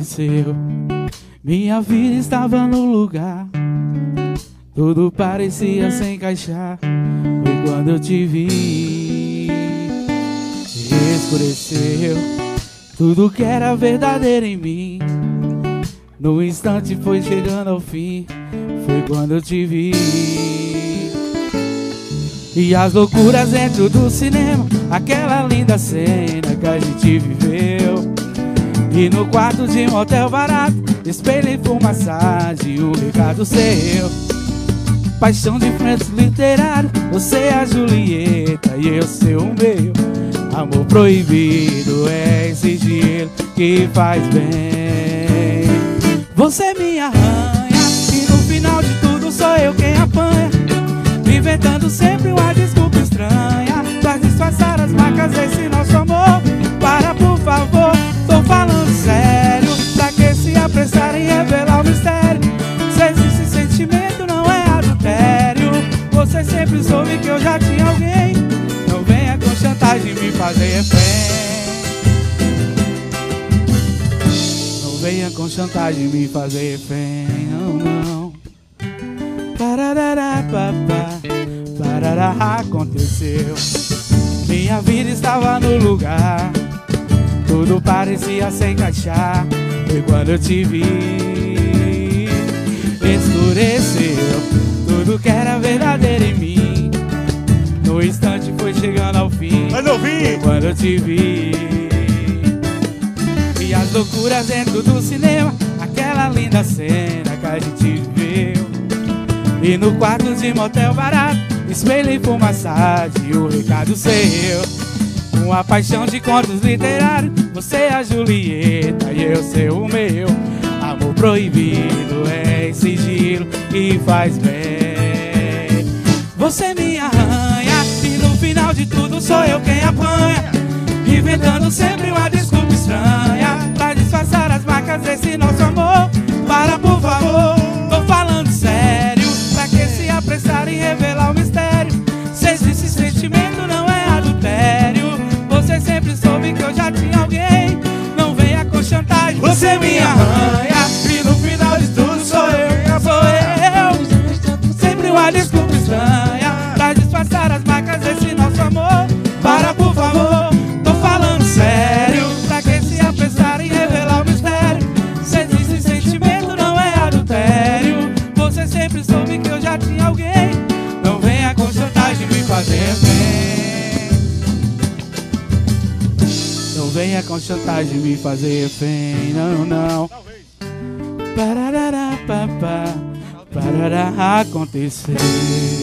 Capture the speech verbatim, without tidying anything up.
aconteceu. Minha vida estava no lugar, tudo parecia se encaixar. Foi quando eu te vi, escureceu tudo que era verdadeiro em mim. No instante foi chegando ao fim, foi quando eu te vi. E as loucuras dentro do cinema, aquela linda cena que a gente viveu. E no quarto de um hotel barato, espelho enfumaçado e o recado seu. Paixão de frente literário, você é a Julieta e eu ser o meu. Amor proibido é esse gelo que faz bem. Você me arranha e no final de tudo sou eu quem apanha, inventando sempre uma desculpa estranha pra disfarçar as marcas desse nosso amor. Para, por favor, tô falando sério, pra que se apressar em revelar o mistério? Se existe sentimento não é adultério. Você sempre soube que eu já tinha alguém, não venha com chantagem me fazer refém. Não venha com chantagem me fazer refém, não, não. Parará, papá, parará, aconteceu. Minha vida estava no lugar, tudo parecia se encaixar. Foi quando eu te vi, escureceu tudo que era verdadeiro em mim. No instante foi chegando ao fim, foi quando eu te vi. E as loucuras dentro do cinema, aquela linda cena que a gente viveu. E no quarto de motel barato, espelho enfumaçado e o recado seu. Uma paixão de contos literários, você é a Julieta e eu ser o meu. Amor proibido é esse giro que faz bem. Você me arranha e no final de tudo sou eu quem apanha, inventando sempre uma desculpa estranha pra disfarçar as marcas desse nosso amor. Para, por favor, tô falando sério, pra que se apressar em revelar o mistério? Se existe sentimento não é adultério. Você sempre soube que eu já tinha alguém, não venha com chantagem. Você me arranha e no final de tudo sou eu, sou eu. Sempre uma desculpa estranha pra disfarçar as marcas desse nosso amor. Para, por favor, tô falando sério, pra que se apressar em revelar o mistério? Se existe sentimento não é adultério. Você sempre soube que eu já tinha alguém, não venha com chantagem me fazer bem. Não venha com chantagem me fazer refém, não, não. Parará, papá, parará, aconteceu.